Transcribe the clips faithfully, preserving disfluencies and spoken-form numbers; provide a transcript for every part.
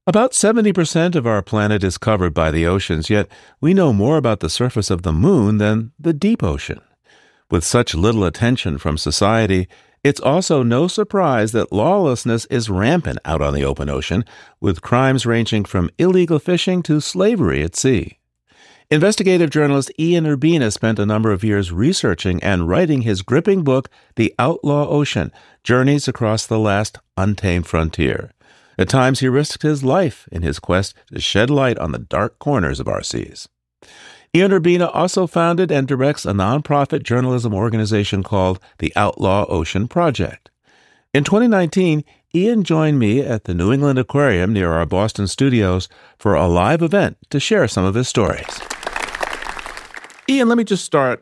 About seventy percent of our planet is covered by the oceans, yet we know more about the surface of the moon than the deep ocean. With such little attention from society, it's also no surprise that lawlessness is rampant out on the open ocean, with crimes ranging from illegal fishing to slavery at sea. Investigative journalist Ian Urbina spent a number of years researching and writing his gripping book, The Outlaw Ocean: Journeys Across the Last Untamed Frontier. At times, he risked his life in his quest to shed light on the dark corners of our seas. Ian Urbina also founded and directs a nonprofit journalism organization called the Outlaw Ocean Project. In twenty nineteen, Ian joined me at the New England Aquarium near our Boston studios for a live event to share some of his stories. Ian, let me just start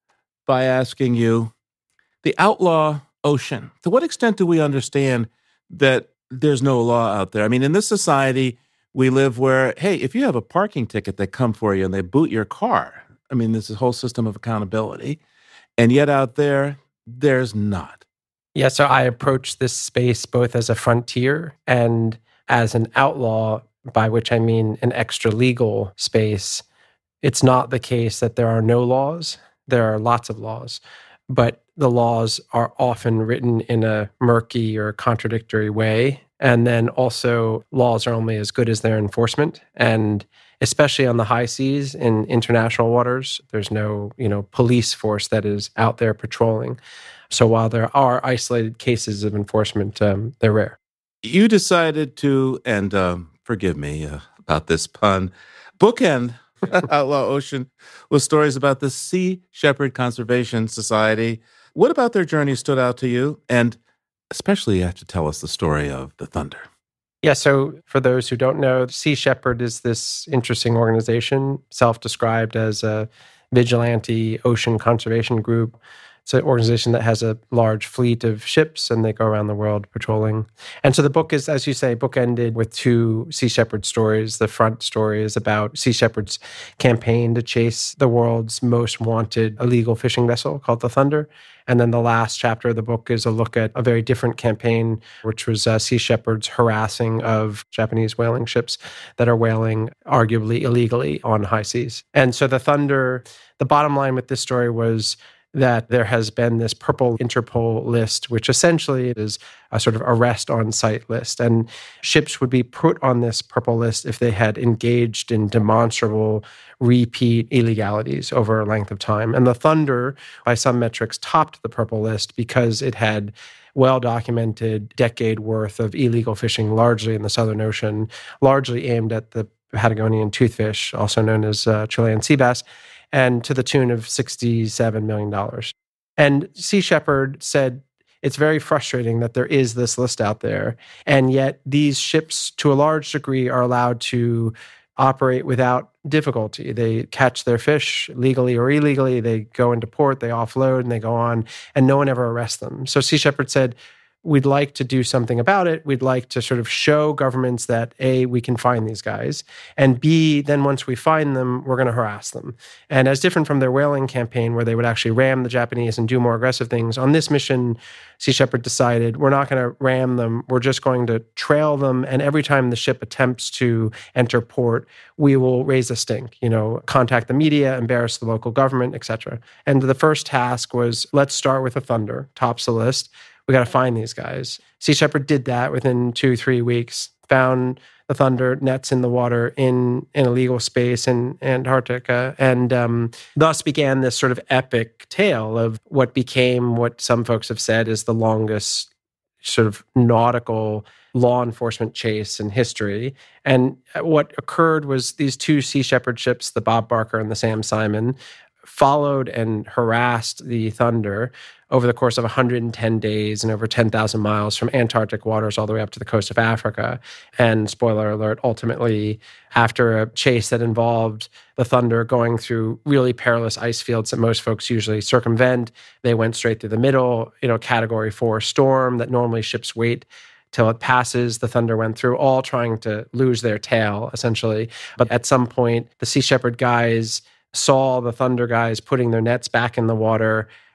by asking you, the outlaw ocean, to what extent do we understand that there's no law out there? I mean, in this society, we live where, hey, if you have a parking ticket, they come for you and they boot your car. I mean, there's a whole system of accountability. And yet out there, there's not. Yeah, so I approach this space both as a frontier and as an outlaw, by which I mean an extra legal space. It's not the case that there are no laws. There are lots of laws, but the laws are often written in a murky or contradictory way. And then also laws are only as good as their enforcement. And especially on the high seas in international waters, there's no, you know, police force that is out there patrolling. So while there are isolated cases of enforcement, um, they're rare. You decided to, and um, forgive me uh, about this pun, bookend Outlaw Ocean with stories about the Sea Shepherd Conservation Society. What about their journey stood out to you? And especially you have to tell us the story of the Thunder. Yeah, so for those who don't know, Sea Shepherd is this interesting organization, self-described as a vigilante ocean conservation group. It's an organization that has a large fleet of ships, and they go around the world patrolling. And so the book is, as you say, bookended with two Sea Shepherd stories. The front story is about Sea Shepherd's campaign to chase the world's most wanted illegal fishing vessel called the Thunder. And then the last chapter of the book is a look at a very different campaign, which was uh, Sea Shepherd's harassing of Japanese whaling ships that are whaling arguably illegally on high seas. And so the Thunder, the bottom line with this story was that there has been this purple Interpol list, which essentially is a sort of arrest on site list. And ships would be put on this purple list if they had engaged in demonstrable repeat illegalities over a length of time. And the Thunder, by some metrics, topped the purple list because it had well-documented decade worth of illegal fishing, largely in the Southern Ocean, largely aimed at the Patagonian toothfish, also known as uh, Chilean sea bass, and to the tune of sixty-seven million dollars. And Sea Shepherd said, it's very frustrating that there is this list out there, and yet these ships, to a large degree, are allowed to operate without difficulty. They catch their fish legally or illegally, they go into port, they offload, and they go on, and no one ever arrests them. So Sea Shepherd said, we'd like to do something about it. We'd like to sort of show governments that, A, we can find these guys, and B, then once we find them, we're going to harass them. And as different from their whaling campaign, where they would actually ram the Japanese and do more aggressive things, on this mission, Sea Shepherd decided, we're not going to ram them, we're just going to trail them, and every time the ship attempts to enter port, we will raise a stink, you know, contact the media, embarrass the local government, et cetera. And the first task was, let's start with the Thunder, tops the list. We got to find these guys. Sea Shepherd did that within two, three weeks, found the Thunder, nets in the water in an illegal space in Antarctica, and um, thus began this sort of epic tale of what became what some folks have said is the longest sort of nautical law enforcement chase in history. And what occurred was these two Sea Shepherd ships, the Bob Barker and the Sam Simon, followed and harassed the Thunder over the course of one hundred ten days and over ten thousand miles from Antarctic waters all the way up to the coast of Africa. And spoiler alert, ultimately, after a chase that involved the Thunder going through really perilous ice fields that most folks usually circumvent, they went straight through the middle, you know, category four storm that normally ships wait till it passes. The Thunder went through, all trying to lose their tail, essentially. But at some point, the Sea Shepherd guys saw the Thunder guys putting their nets back in the water,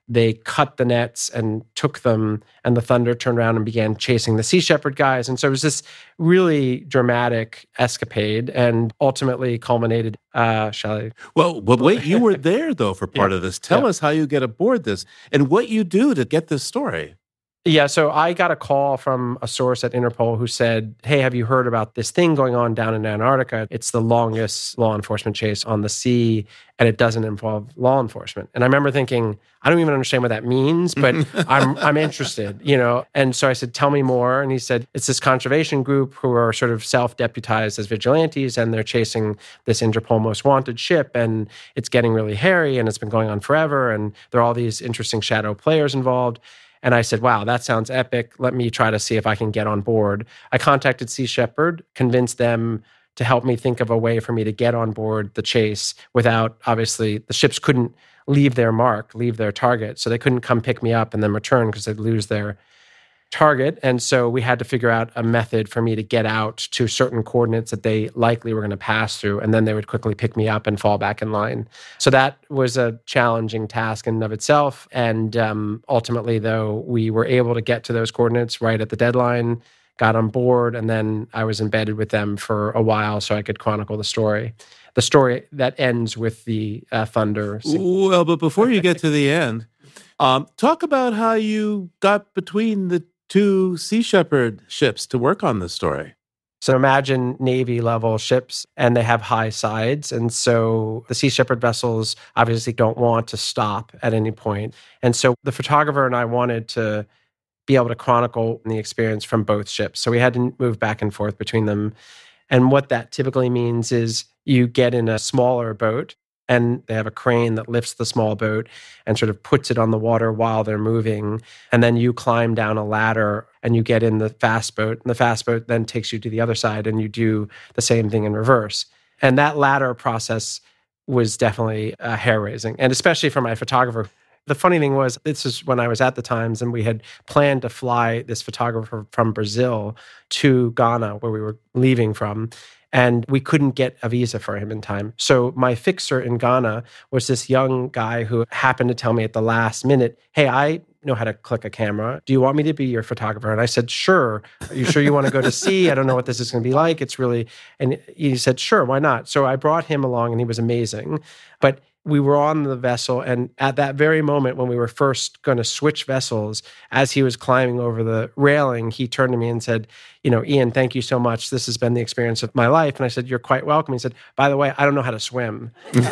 they cut the nets and took them, and the Thunder turned around and began chasing the Sea Shepherd guys. And so it was this really dramatic escapade and ultimately culminated, uh, shall I? Well, but wait, you were there, though, for part Yeah. of this. Tell Yeah. us how you get aboard this and what you do to get this story. Yeah, so I got a call from a source at Interpol who said, hey, have you heard about this thing going on down in Antarctica? It's the longest law enforcement chase on the sea, and it doesn't involve law enforcement. And I remember thinking, I don't even understand what that means, but I'm I'm interested, you know? And so I said, tell me more. And he said, it's this conservation group who are sort of self-deputized as vigilantes, and they're chasing this Interpol most wanted ship, and it's getting really hairy, and it's been going on forever, and there are all these interesting shadow players involved. And I said, wow, that sounds epic. Let me try to see if I can get on board. I contacted Sea Shepherd, convinced them to help me think of a way for me to get on board the chase without, obviously, the ships couldn't leave their mark, leave their target. So they couldn't come pick me up and then return because they'd lose their target. And so we had to figure out a method for me to get out to certain coordinates that they likely were going to pass through, and then they would quickly pick me up and fall back in line. So that was a challenging task in and of itself. And um, ultimately, though, we were able to get to those coordinates right at the deadline, got on board, and then I was embedded with them for a while so I could chronicle the story. The story that ends with the uh, Thunder. Well, but before you get to the end, um, talk about how you got between the two Sea Shepherd ships to work on this story. So imagine Navy-level ships, and they have high sides. And so the Sea Shepherd vessels obviously don't want to stop at any point. And so the photographer and I wanted to be able to chronicle the experience from both ships. So we had to move back and forth between them. And what that typically means is you get in a smaller boat, and they have a crane that lifts the small boat and sort of puts it on the water while they're moving. And then you climb down a ladder and you get in the fast boat. And the fast boat then takes you to the other side, and you do the same thing in reverse. And that ladder process was definitely uh, hair-raising, and especially for my photographer. The funny thing was, this is when I was at the Times, and we had planned to fly this photographer from Brazil to Ghana, where we were leaving from. And we couldn't get a visa for him in time. So my fixer in Ghana was this young guy who happened to tell me at the last minute, hey, I know how to click a camera. Do you want me to be your photographer? And I said, sure. Are you sure you want to go to sea? I don't know what this is going to be like. It's really, and he said, sure, why not? So I brought him along, and he was amazing. But we were on the vessel, and at that very moment when we were first going to switch vessels, as he was climbing over the railing, he turned to me and said, you know, Ian, thank you so much. This has been the experience of my life. And I said, you're quite welcome. He said, by the way, I don't know how to swim. And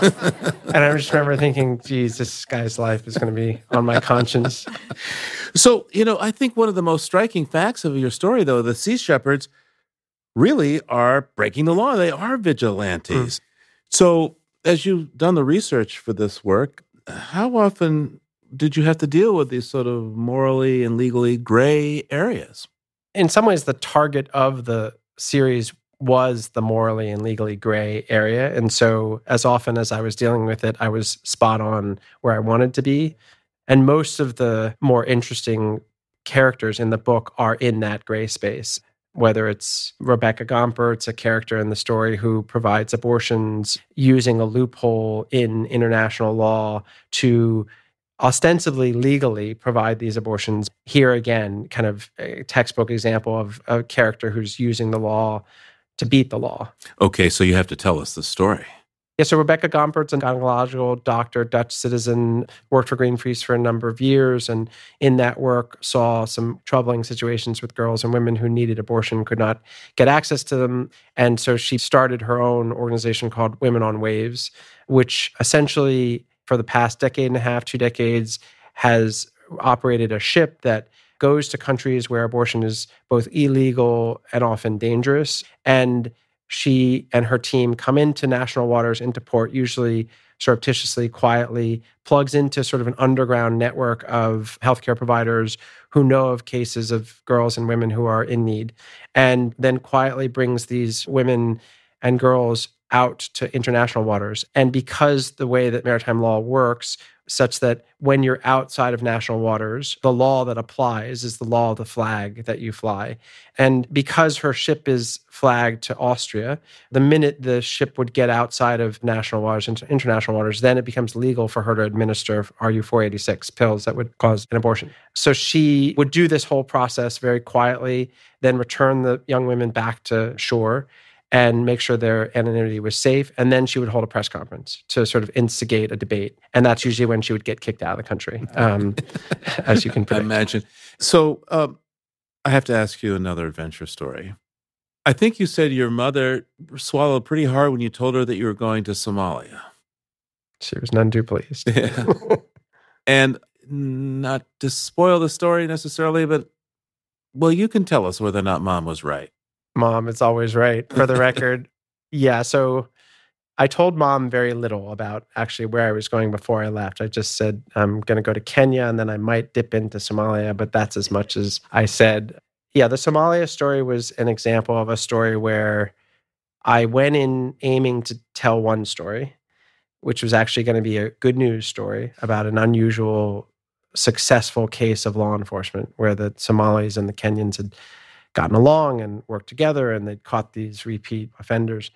I just remember thinking, geez, this guy's life is going to be on my conscience. So, you know, I think one of the most striking facts of your story, though, the Sea Shepherds really are breaking the law. They are vigilantes. Mm. So, as you've done the research for this work, how often did you have to deal with these sort of morally and legally gray areas? In some ways, the target of the series was the morally and legally gray area. And so as often as I was dealing with it, I was spot on where I wanted to be. And most of the more interesting characters in the book are in that gray space. Whether it's Rebecca Gompertz, a character in the story who provides abortions using a loophole in international law to ostensibly legally provide these abortions. Here again, kind of a textbook example of a character who's using the law to beat the law. Okay, so you have to tell us the story. Yeah, so Rebecca Gompertz, a gynecological doctor, Dutch citizen, worked for Greenpeace for a number of years, and in that work saw some troubling situations with girls and women who needed abortion, could not get access to them. And so she started her own organization called Women on Waves, which essentially for the past decade and a half, two decades, has operated a ship that goes to countries where abortion is both illegal and often dangerous. And she and her team come into national waters, into port, usually surreptitiously, quietly, plugs into sort of an underground network of healthcare providers who know of cases of girls and women who are in need, and then quietly brings these women and girls out to international waters. And because the way that maritime law works, such that when you're outside of national waters, the law that applies is the law of the flag that you fly. And because her ship is flagged to Austria, the minute the ship would get outside of national waters into international waters, then it becomes legal for her to administer R U four eighty-six pills that would cause an abortion. So she would do this whole process very quietly, then return the young women back to shore and make sure their anonymity was safe. And then she would hold a press conference to sort of instigate a debate. And that's usually when she would get kicked out of the country, um, as you can predict. I imagine. So um, I have to ask you another adventure story. I think you said your mother swallowed pretty hard when you told her that you were going to Somalia. She was none too pleased. Yeah. And not to spoil the story necessarily, but, well, you can tell us whether or not Mom was right. Mom is always right, for the record. Yeah, so I told Mom very little about actually where I was going before I left. I just said, I'm going to go to Kenya and then I might dip into Somalia, but that's as much as I said. Yeah, the Somalia story was an example of a story where I went in aiming to tell one story, which was actually going to be a good news story about an unusual, successful case of law enforcement where the Somalis and the Kenyans had gotten along and worked together, and they'd caught these repeat offenders.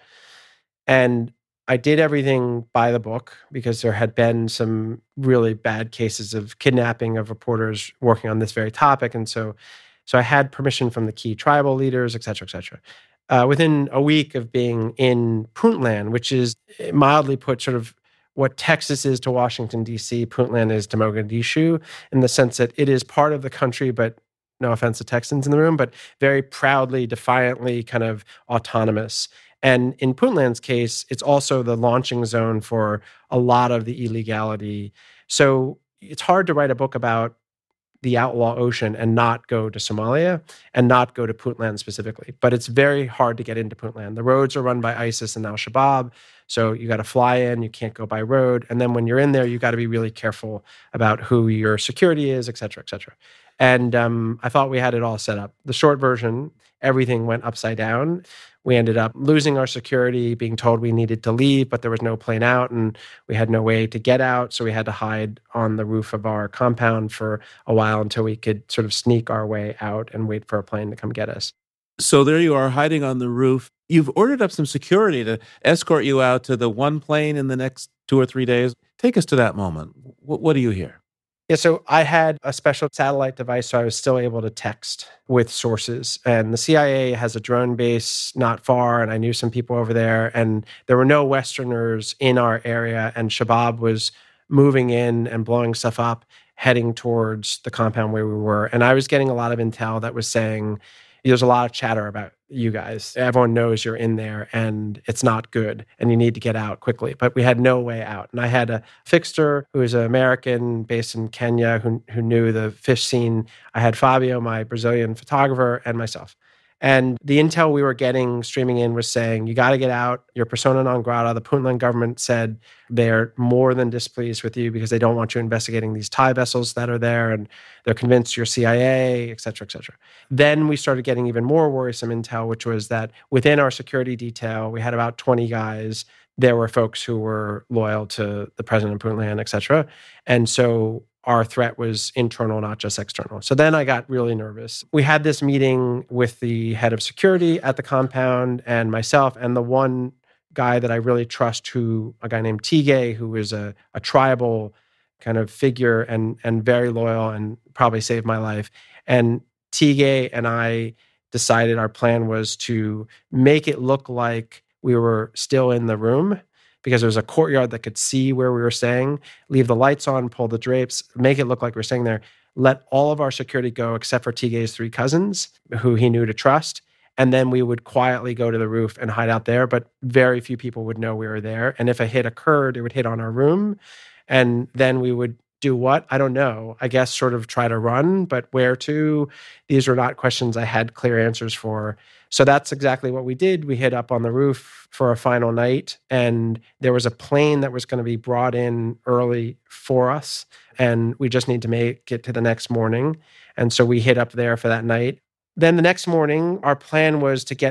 And I did everything by the book because there had been some really bad cases of kidnapping of reporters working on this very topic. And so, so I had permission from the key tribal leaders, et cetera, et cetera. Uh, within a week of being in Puntland, which is mildly put sort of what Texas is to Washington, D C, Puntland is to Mogadishu, in the sense that it is part of the country, but no offense to Texans in the room, but very proudly, defiantly kind of autonomous. And in Puntland's case, it's also the launching zone for a lot of the illegality. So it's hard to write a book about the outlaw ocean and not go to Somalia and not go to Puntland specifically. But it's very hard to get into Puntland. The roads are run by ISIS and al-Shabaab. So you got to fly in, you can't go by road. And then when you're in there, you got to be really careful about who your security is, et cetera, et cetera. And um, I thought we had it all set up. The short version, everything went upside down. We ended up losing our security, being told we needed to leave, but there was no plane out and we had no way to get out. So we had to hide on the roof of our compound for a while until we could sort of sneak our way out and wait for a plane to come get us. So there you are hiding on the roof. You've ordered up some security to escort you out to the one plane in the next two or three days. Take us to that moment. What, what do you hear? Yeah, so I had a special satellite device, so I was still able to text with sources. And the C I A has a drone base not far, and I knew some people over there. And there were no Westerners in our area, and Shabaab was moving in and blowing stuff up, heading towards the compound where we were. And I was getting a lot of intel that was saying, there's a lot of chatter about you guys. Everyone knows you're in there and it's not good and you need to get out quickly. But we had no way out. And I had a fixer who was an American based in Kenya who, who knew the fish scene. I had Fabio, my Brazilian photographer, and myself. And the intel we were getting streaming in was saying, you got to get out. You're persona non grata. The Puntland government said they're more than displeased with you because they don't want you investigating these Thai vessels that are there. And they're convinced you're C I A, et cetera, et cetera. Then we started getting even more worrisome intel, which was that within our security detail, we had about twenty guys. There were folks who were loyal to the president of Puntland, et cetera. And so our threat was internal, not just external. So then I got really nervous. We had this meeting with the head of security at the compound and myself and the one guy that I really trust, who a guy named Tige, who is a, a tribal kind of figure and, and very loyal and probably saved my life. And Tige and I decided our plan was to make it look like we were still in the room, because there was a courtyard that could see where we were staying, leave the lights on, pull the drapes, make it look like we're staying there, let all of our security go except for Tige's three cousins, who he knew to trust. And then we would quietly go to the roof and hide out there, but very few people would know we were there. And if a hit occurred, it would hit on our room. And then we would do what? I don't know. I guess sort of try to run, but where to? These were not questions I had clear answers for. So that's exactly what we did. We hid up on the roof for a final night, and there was a plane that was going to be brought in early for us, and we just need to make it to the next morning. And so we hid up there for that night. Then the next morning, our plan was to get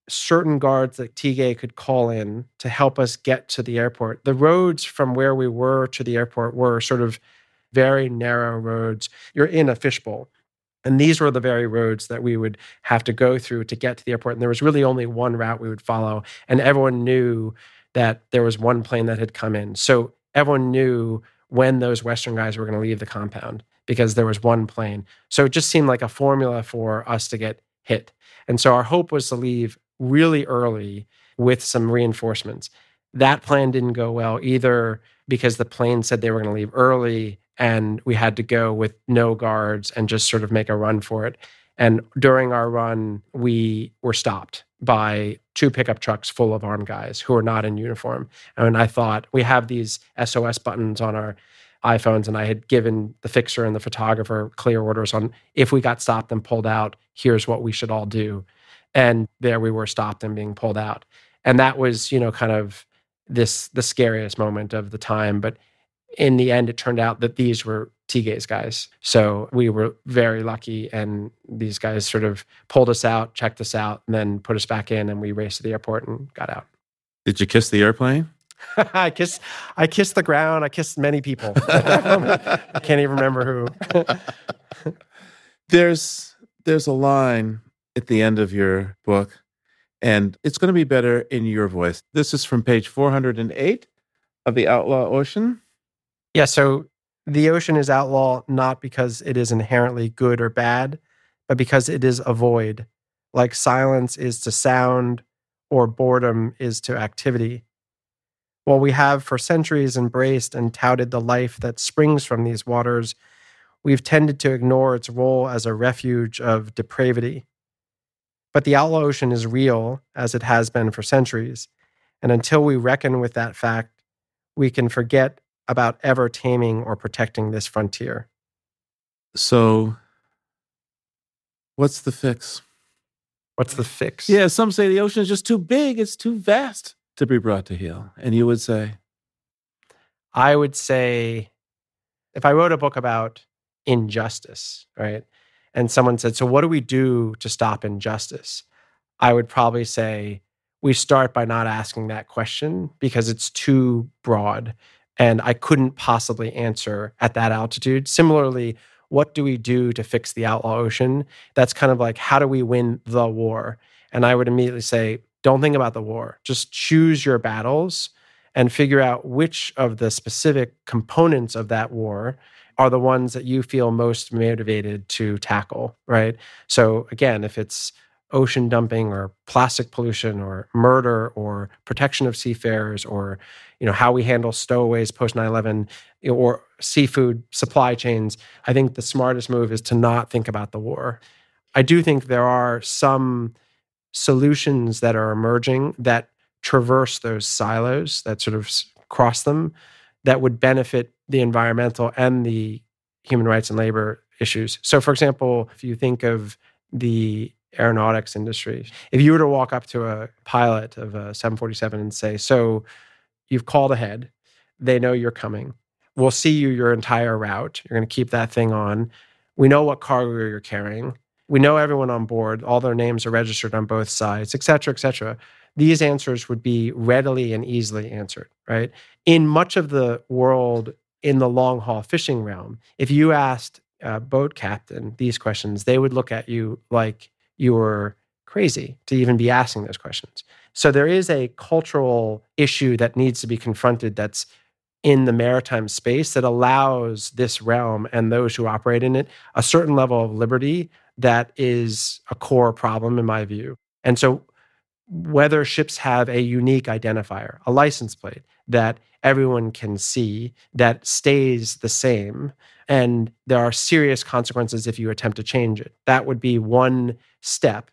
certain guards that Tigay could call in to help us get to the airport. The roads from where we were to the airport were sort of very narrow roads. You're in a fishbowl. And these were the very roads that we would have to go through to get to the airport. And there was really only one route we would follow. And everyone knew that there was one plane that had come in. So everyone knew when those Western guys were going to leave the compound because there was one plane. So it just seemed like a formula for us to get hit. And so our hope was to leave really early with some reinforcements. That plan didn't go well either because the plane said they were going to leave early and we had to go with no guards and just sort of make a run for it. And during our run, we were stopped by two pickup trucks full of armed guys who were not in uniform. And I thought, we have these S O S buttons on our iPhones, and I had given the fixer and the photographer clear orders on if we got stopped and pulled out, here's what we should all do. And there we were stopped and being pulled out. And that was, you know, kind of this the scariest moment of the time. But in the end, it turned out that these were Tigay's guys. So we were very lucky, and these guys sort of pulled us out, checked us out, and then put us back in, and we raced to the airport and got out. Did you kiss the airplane? I kissed I kissed the ground. I kissed many people. I can't even remember who. there's there's a line at the end of your book, and it's going to be better in your voice. This is from page four hundred eight of The Outlaw Ocean. Yeah, so the ocean is outlaw not because it is inherently good or bad, but because it is a void, like silence is to sound or boredom is to activity. While we have for centuries embraced and touted the life that springs from these waters, we've tended to ignore its role as a refuge of depravity. But the outlaw ocean is real, as it has been for centuries, and until we reckon with that fact, we can forget about ever taming or protecting this frontier. So, what's the fix? What's the fix? Yeah, some say the ocean is just too big, it's too vast to be brought to heel. And you would say? I would say, if I wrote a book about injustice, right, and someone said, so what do we do to stop injustice? I would probably say, we start by not asking that question because it's too broad. And I couldn't possibly answer at that altitude. Similarly, what do we do to fix the outlaw ocean? That's kind of like, how do we win the war? And I would immediately say, don't think about the war. Just choose your battles and figure out which of the specific components of that war are the ones that you feel most motivated to tackle, right? So again, if it's ocean dumping or plastic pollution or murder or protection of seafarers or, you know, how we handle stowaways post nine eleven or seafood supply chains, I think the smartest move is to not think about the war. I do think there are some solutions that are emerging that traverse those silos, that sort of cross them, that would benefit the environmental and the human rights and labor issues. So, for example, if you think of the aeronautics industry, if you were to walk up to a pilot of a seven forty-seven and say, so you've called ahead, they know you're coming, we'll see you your entire route, you're going to keep that thing on, we know what cargo you're carrying, we know everyone on board, all their names are registered on both sides, et cetera, et cetera. These answers would be readily and easily answered, right? In much of the world, in the long haul fishing realm, if you asked a boat captain these questions, they would look at you like you were crazy to even be asking those questions. So there is a cultural issue that needs to be confronted that's in the maritime space that allows this realm and those who operate in it a certain level of liberty that is a core problem in my view. And so whether ships have a unique identifier, a license plate that everyone can see that stays the same, and there are serious consequences if you attempt to change it. That would be one step.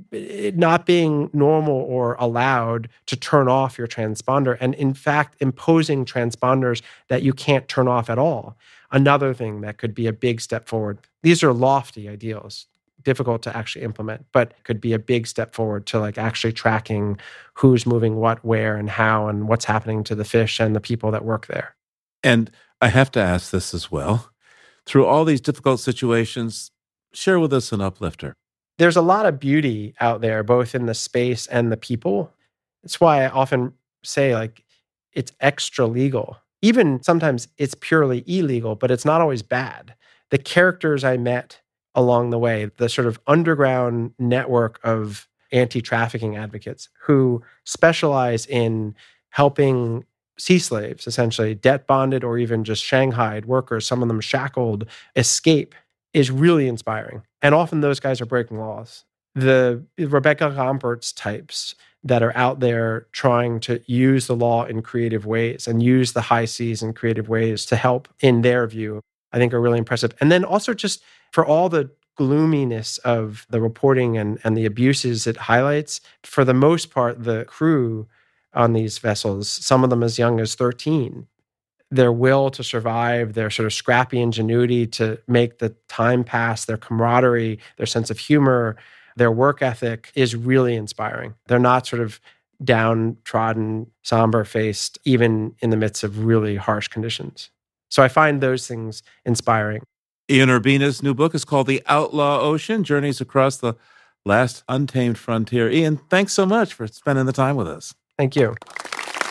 It not being normal or allowed to turn off your transponder, and in fact, imposing transponders that you can't turn off at all. Another thing that could be a big step forward. These are lofty ideals, difficult to actually implement, but could be a big step forward to like actually tracking who's moving what, where, and how, and what's happening to the fish and the people that work there. And I have to ask this as well. Through all these difficult situations, share with us an uplifter. There's a lot of beauty out there, both in the space and the people. That's why I often say, like, it's extra legal. Even sometimes it's purely illegal, but it's not always bad. The characters I met along the way, the sort of underground network of anti-trafficking advocates who specialize in helping sea slaves, essentially debt bonded or even just shanghaied workers, some of them shackled, escape, is really inspiring. And often those guys are breaking laws. The Rebecca Gompertz types that are out there trying to use the law in creative ways and use the high seas in creative ways to help, in their view, I think are really impressive. And then also just for all the gloominess of the reporting and, and the abuses it highlights, for the most part, the crew on these vessels, some of them as young as thirteen, their will to survive, their sort of scrappy ingenuity to make the time pass, their camaraderie, their sense of humor, their work ethic is really inspiring. They're not sort of downtrodden, somber-faced, even in the midst of really harsh conditions. So I find those things inspiring. Ian Urbina's new book is called The Outlaw Ocean, Journeys Across the Last Untamed Frontier. Ian, thanks so much for spending the time with us. Thank you.